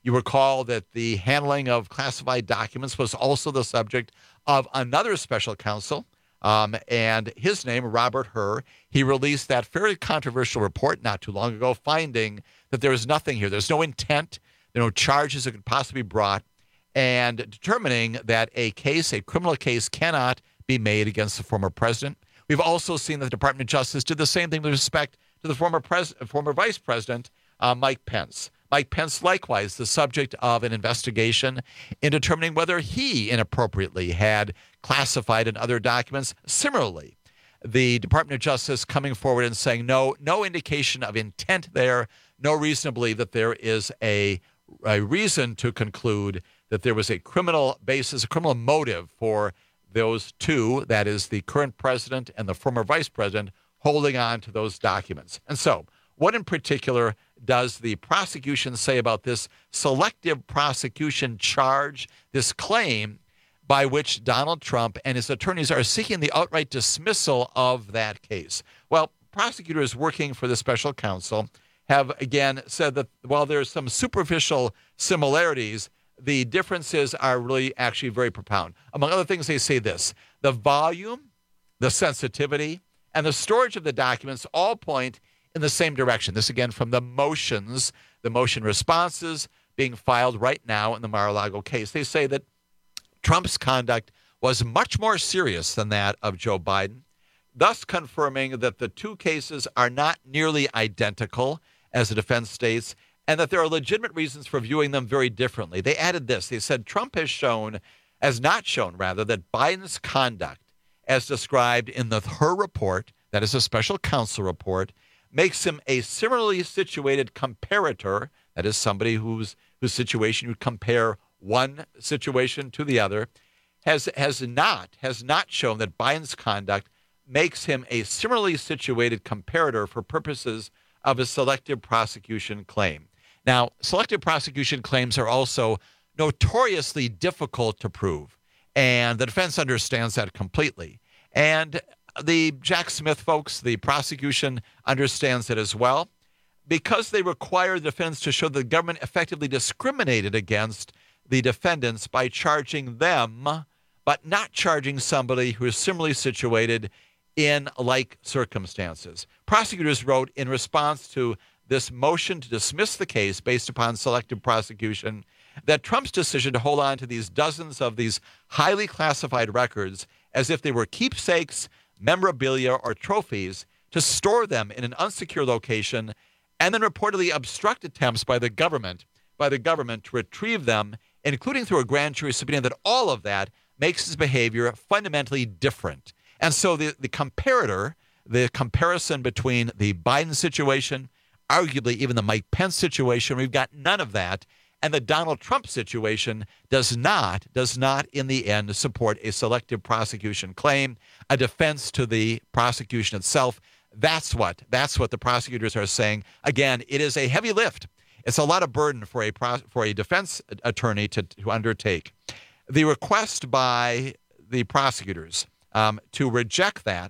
You recall that the handling of classified documents was also the subject of another special counsel, um, and his name, Robert Hur. He released that fairly controversial report not too long ago, finding that there is nothing here. There's no intent, there are no charges that could possibly be brought, and determining that a case, a criminal case, cannot be made against the former president. We've also seen that the Department of Justice did the same thing with respect to the former pres- former vice president, uh, Mike Pence. Mike Pence, likewise, the subject of an investigation in determining whether he inappropriately had classified and other documents. Similarly, the Department of Justice coming forward and saying no, no indication of intent there, no reason to believe that there is a, a reason to conclude that there was a criminal basis, a criminal motive for those two, that is the current president and the former vice president, holding on to those documents. And so, what in particular does the prosecution say about this selective prosecution charge, this claim by which Donald Trump and his attorneys are seeking the outright dismissal of that case? Well, prosecutors working for the special counsel have again said that while there's some superficial similarities, the differences are really actually very profound. Among other things, they say this: the volume, the sensitivity, and the storage of the documents all point in the same direction. This, again, from the motions, the motion responses being filed right now in the Mar-a-Lago case. They say that Trump's conduct was much more serious than that of Joe Biden, thus confirming that the two cases are not nearly identical, as the defense states, and that there are legitimate reasons for viewing them very differently. They added this. They said Trump has shown, has not shown, rather, that Biden's conduct, as described in the Hur report, that is a special counsel report, makes him a similarly situated comparator, that is somebody whose whose situation you compare one situation to the other, has has not has not shown that Biden's conduct makes him a similarly situated comparator for purposes of a selective prosecution claim. Now, selective prosecution claims are also notoriously difficult to prove, and the defense understands that completely. And the Jack Smith folks, the prosecution, understands it as well, because they require the defense to show the government effectively discriminated against the defendants by charging them, but not charging somebody who is similarly situated in like circumstances. Prosecutors wrote in response to this motion to dismiss the case based upon selective prosecution that Trump's decision to hold on to these dozens of these highly classified records as if they were keepsakes, memorabilia, or trophies, to store them in an unsecure location and then reportedly obstruct attempts by the government by the government to retrieve them, including through a grand jury subpoena, that all of that makes his behavior fundamentally different. And so the, the comparator, the comparison between the Biden situation, arguably even the Mike Pence situation, we've got none of that. And the Donald Trump situation does not, does not in the end support a selective prosecution claim, a defense to the prosecution itself. That's what, that's what the prosecutors are saying. Again, it is a heavy lift. It's a lot of burden for a for a defense attorney to, to undertake. The request by the prosecutors um, to reject that,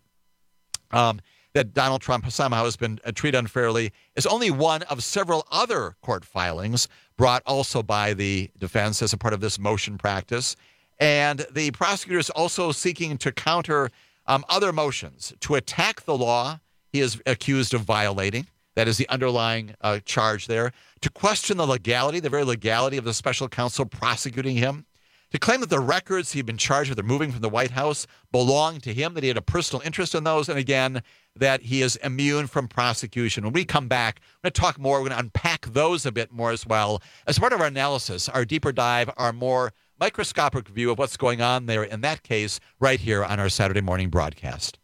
um, that Donald Trump somehow has been treated unfairly, is only one of several other court filings brought also by the defense as a part of this motion practice. And the prosecutors also seeking to counter um, other motions to attack the law he is accused of violating. That is the underlying uh, charge there. To question the legality, the very legality of the special counsel prosecuting him. To claim that the records he'd been charged with removing from the White House belonged to him, that he had a personal interest in those, and again, that he is immune from prosecution. When we come back, we're going to talk more. We're going to unpack those a bit more as well. As part of our analysis, our deeper dive, our more microscopic view of what's going on there in that case right here on our Saturday morning broadcast.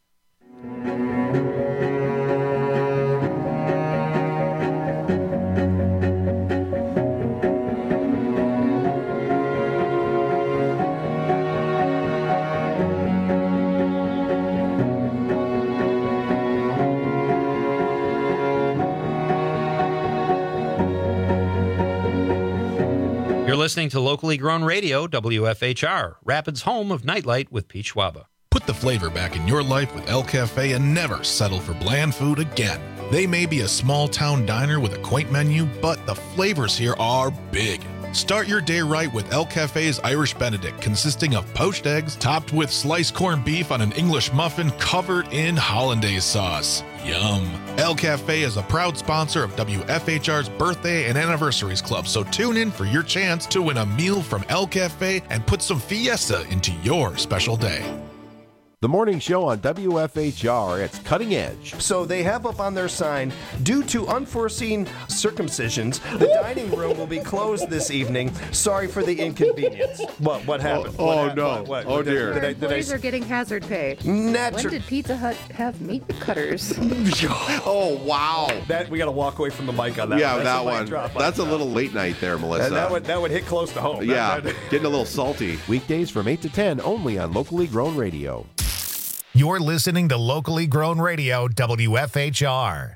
You're listening to locally grown radio, W F H R, Rapids' home of Nightlight with Pete Schwaba. Put the flavor back in your life with El Cafe and never settle for bland food again. They may be a small town diner with a quaint menu, but the flavors here are big. Start your day right with El Cafe's Irish Benedict, consisting of poached eggs topped with sliced corned beef on an English muffin covered in hollandaise sauce. Yum. El Cafe is a proud sponsor of W F H R's Birthday and Anniversaries Club, so tune in for your chance to win a meal from El Cafe and put some fiesta into your special day. The morning show on W F H R, it's Cutting Edge. So they have up on their sign, due to unforeseen circumcisions, the dining room will be closed this evening. Sorry for the inconvenience. What What happened? Oh, what oh ha- no. What, what, oh what, dear. Did, did I, Our did I, employees are getting hazard pay. Natu- When did Pizza Hut have meat cutters? Oh, wow. That we got to walk away from the mic on that. Yeah, one. that That's a mic one. drop. That's a little late night there, Melissa. That, that would that would hit close to home. Yeah, That- getting a little salty. Weekdays from eight to ten only on Locally Grown Radio. You're listening to Locally Grown Radio, W F H R.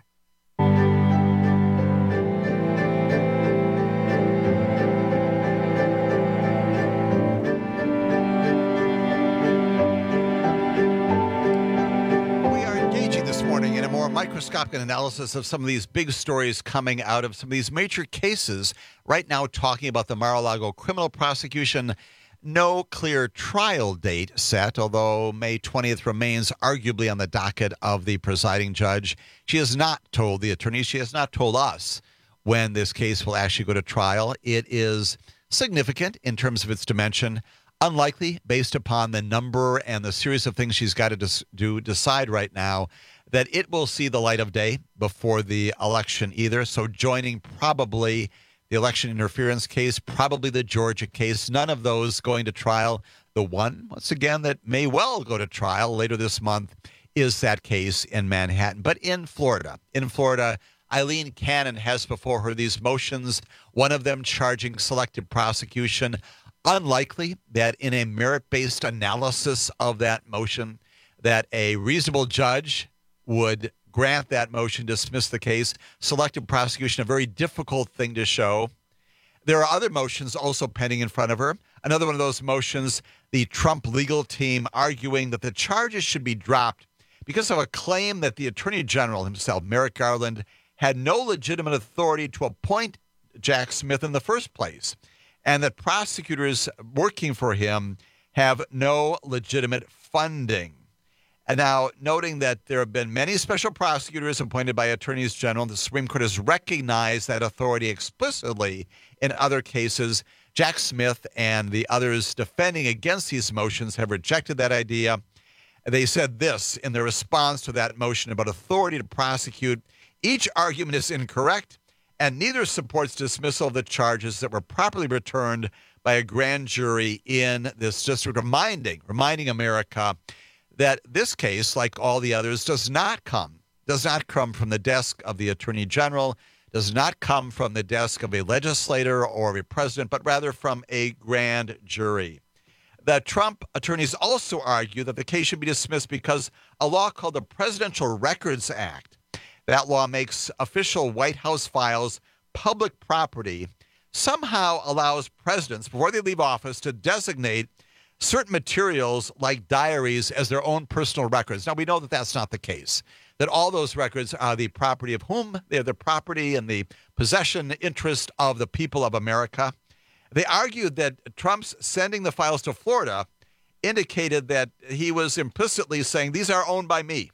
In a more microscopic analysis of some of these big stories coming out of some of these major cases, right now talking about the Mar-a-Lago criminal prosecution. No clear trial date set, although May twentieth remains arguably on the docket of the presiding judge. She has not told the attorneys, she has not told us when this case will actually go to trial. It is significant in terms of its dimension. Unlikely, based upon the number and the series of things she's got to dis- do decide right now, that it will see the light of day before the election either. So joining probably the election interference case, probably the Georgia case, none of those going to trial. The one, once again, that may well go to trial later this month is that case in Manhattan. But in Florida, in Florida, Eileen Cannon has before her these motions, one of them charging selective prosecution. Unlikely that in a merit-based analysis of that motion that a reasonable judge would grant that motion, dismiss the case. Selective prosecution, a very difficult thing to show. There are other motions also pending in front of her. Another one of those motions, the Trump legal team arguing that the charges should be dropped because of a claim that the Attorney General himself, Merrick Garland, had no legitimate authority to appoint Jack Smith in the first place, and that prosecutors working for him have no legitimate funding. And now, noting that there have been many special prosecutors appointed by attorneys general, the Supreme Court has recognized that authority explicitly in other cases. Jack Smith and the others defending against these motions have rejected that idea. They said this in their response to that motion about authority to prosecute. Each argument is incorrect, and neither supports dismissal of the charges that were properly returned by a grand jury in this district, reminding, reminding America that this case, like all the others, does not come, does not come from the desk of the Attorney General, does not come from the desk of a legislator or a president, but rather from a grand jury. The Trump attorneys also argue that the case should be dismissed because a law called the Presidential Records Act, that law makes official White House files public property, somehow allows presidents, before they leave office, to designate certain materials like diaries as their own personal records. Now, we know that that's not the case, that all those records are the property of whom? They're the property and the possession interest of the people of America. They argued that Trump's sending the files to Florida indicated that he was implicitly saying these are owned by me,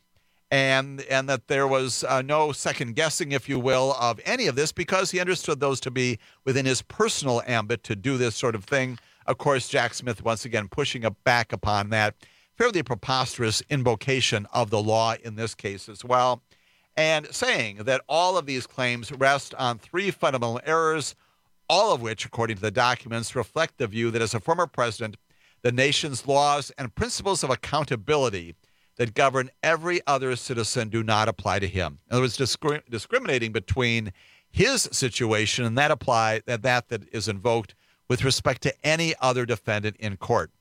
and and that there was uh, no second guessing, if you will, of any of this because he understood those to be within his personal ambit to do this sort of thing. Of course, Jack Smith, once again, pushing back upon that fairly preposterous invocation of the law in this case as well, and saying that all of these claims rest on three fundamental errors, all of which, according to the documents, reflect the view that as a former president, the nation's laws and principles of accountability that govern every other citizen do not apply to him. In other words, discri- discriminating between his situation and that apply that that that is invoked with respect to any other defendant in court.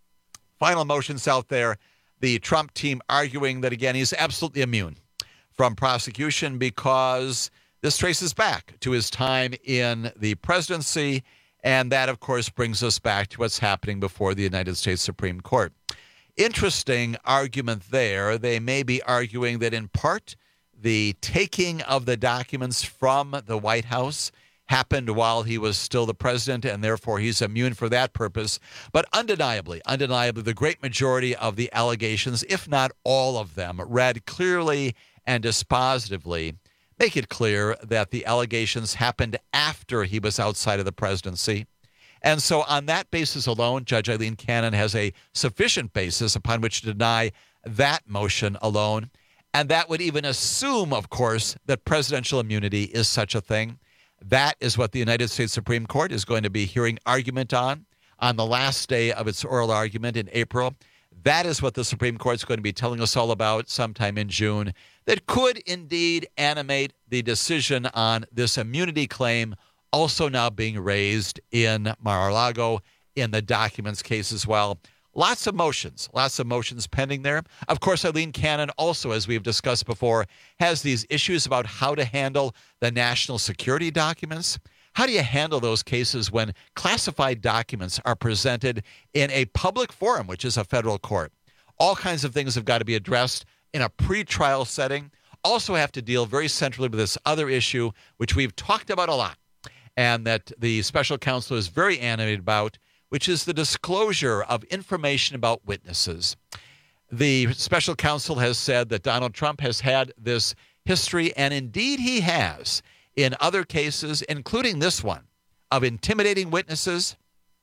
Final motions out there, the Trump team arguing that, again, he's absolutely immune from prosecution because this traces back to his time in the presidency, and that, of course, brings us back to what's happening before the United States Supreme Court. Interesting argument there. They may be arguing that, in part, the taking of the documents from the White House happened while he was still the president, and therefore he's immune for that purpose. But undeniably, undeniably, the great majority of the allegations, if not all of them, read clearly and dispositively, make it clear that the allegations happened after he was outside of the presidency. And so on that basis alone, Judge Eileen Cannon has a sufficient basis upon which to deny that motion alone. And that would even assume, of course, that presidential immunity is such a thing. That is what the United States Supreme Court is going to be hearing argument on on the last day of its oral argument in April. That is what the Supreme Court is going to be telling us all about sometime in June. That could indeed animate the decision on this immunity claim, also now being raised in Mar-a-Lago in the documents case as well. Lots of motions, lots of motions pending there. Of course, Eileen Cannon also, as we've discussed before, has these issues about how to handle the national security documents. How do you handle those cases when classified documents are presented in a public forum, which is a federal court? All kinds of things have got to be addressed in a pretrial setting. Also have to deal very centrally with this other issue, which we've talked about a lot, and that the special counsel is very animated about, which is the disclosure of information about witnesses. The special counsel has said that Donald Trump has had this history, and indeed he has, in other cases, including this one, of intimidating witnesses,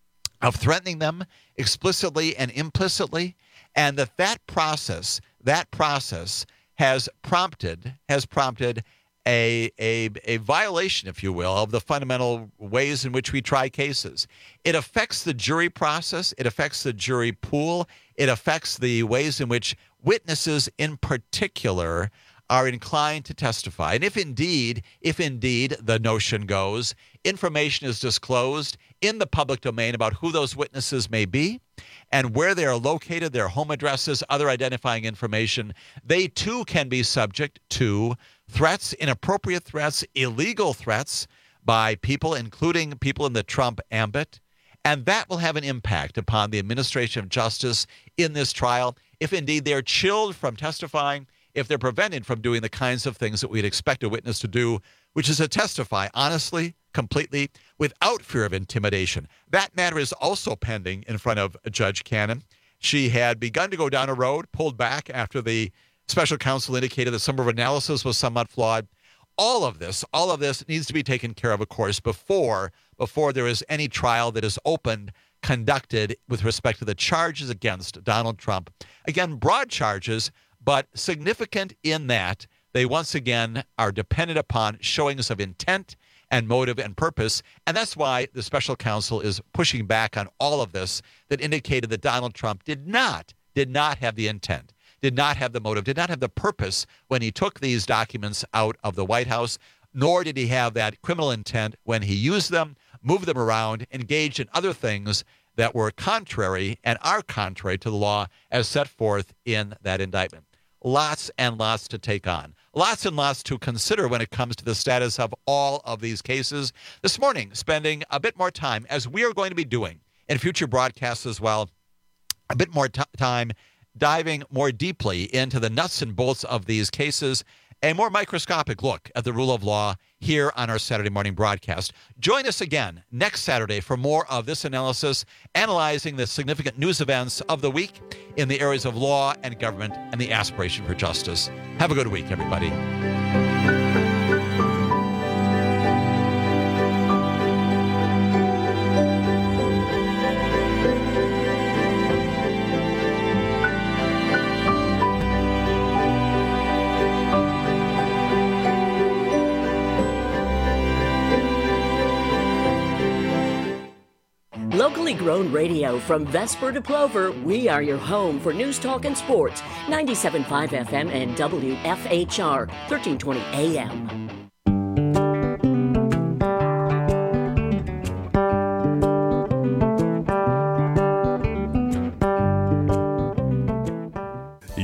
of threatening them explicitly and implicitly, and that that process, that process has prompted, has prompted A, a, a violation, if you will, of the fundamental ways in which we try cases. It affects the jury process. It affects the jury pool. It affects the ways in which witnesses in particular are inclined to testify. And if indeed, if indeed the notion goes, information is disclosed in the public domain about who those witnesses may be and where they are located, their home addresses, other identifying information, they too can be subject to threats, inappropriate threats, illegal threats by people, including people in the Trump ambit. And that will have an impact upon the administration of justice in this trial. If indeed they're chilled from testifying, if they're prevented from doing the kinds of things that we'd expect a witness to do, which is to testify honestly, completely, without fear of intimidation. That matter is also pending in front of Judge Cannon. She had begun to go down a road, pulled back after the special counsel indicated that some of her analysis was somewhat flawed. All of this, all of this needs to be taken care of, of course, before, before there is any trial that is opened, conducted with respect to the charges against Donald Trump. Again, broad charges, but significant in that they once again are dependent upon showings of intent and motive and purpose. And that's why the special counsel is pushing back on all of this that indicated that Donald Trump did not, did not have the intent, did not have the motive, did not have the purpose when he took these documents out of the White House, nor did he have that criminal intent when he used them, moved them around, engaged in other things that were contrary and are contrary to the law as set forth in that indictment. Lots and lots to take on. Lots and lots to consider when it comes to the status of all of these cases. This morning, spending a bit more time, as we are going to be doing in future broadcasts as well, a bit more t- time diving more deeply into the nuts and bolts of these cases, a more microscopic look at the rule of law here on our Saturday morning broadcast. Join us again next Saturday for more of this analysis, analyzing the significant news events of the week in the areas of law and government and the aspiration for justice. Have a good week, everybody. Locally grown radio from Vesper to Plover, we are your home for news, talk, and sports. ninety-seven point five F M and W F H R, thirteen twenty A M.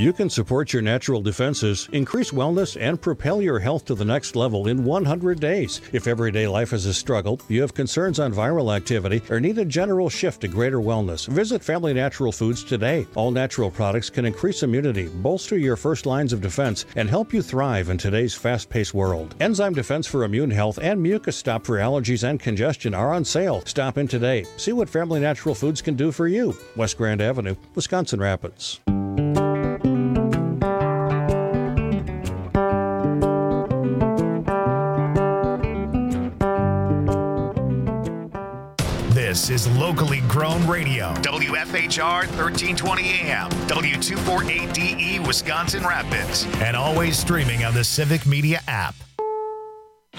You can support your natural defenses, increase wellness, and propel your health to the next level in one hundred days. If everyday life is a struggle, you have concerns on viral activity, or need a general shift to greater wellness, visit Family Natural Foods today. All natural products can increase immunity, bolster your first lines of defense, and help you thrive in today's fast-paced world. Enzyme Defense for Immune Health and Mucus Stop for allergies and congestion are on sale. Stop in today. See what Family Natural Foods can do for you. West Grand Avenue, Wisconsin Rapids. This is Locally Grown Radio, W F H R thirteen twenty A M, W two forty-eight D E, Wisconsin Rapids, and always streaming on the Civic Media app.